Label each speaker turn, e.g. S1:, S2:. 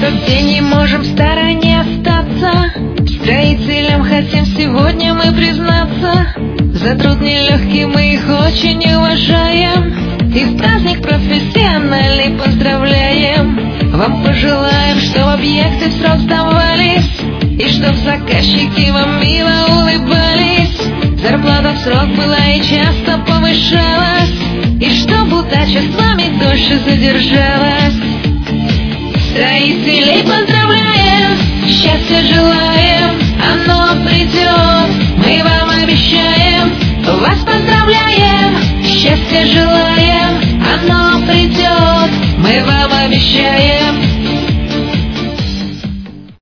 S1: этот день не можем в стороне остаться. Строителям хотим сегодня мы признаться. За труд нелегкий мы их очень уважаем. И в праздник профессиональный поздравляем. Вам пожелаем, чтоб объекты в срок сдавались, и чтоб заказчики вам мило улыбались. Зарплата в срок была и часто повышалась, и чтоб удача с вами дольше задержалась. Строителей поздравляем, счастья желаем, оно